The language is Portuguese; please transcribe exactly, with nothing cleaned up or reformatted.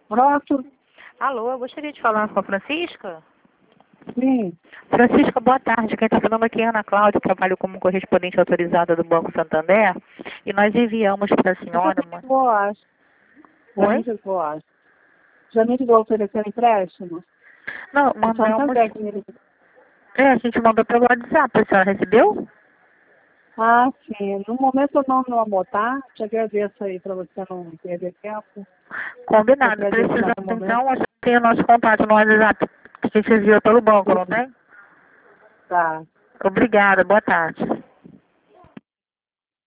Pronto? Alô, eu gostaria de falar com a Francisca. Sim. Francisca, boa tarde. Quem está falando aqui é Ana Cláudia, trabalho como correspondente autorizada do Banco Santander. E nós enviamos para a senhora uma... Boas. Oi? Boas. Já me ligou oferecendo empréstimo? Não, O mandamos... Santander que me ligou. É, a gente mandou pelo WhatsApp. A senhora recebeu? Ah, sim. No momento eu não vou anotar. Te agradeço aí para você não perder tempo. Combinado. Eu agradeço Precisamos, no momento. então, a gente tem o nosso contato no WhatsApp, que a gente enviou pelo banco, não tem? Tá. Obrigada. Boa tarde.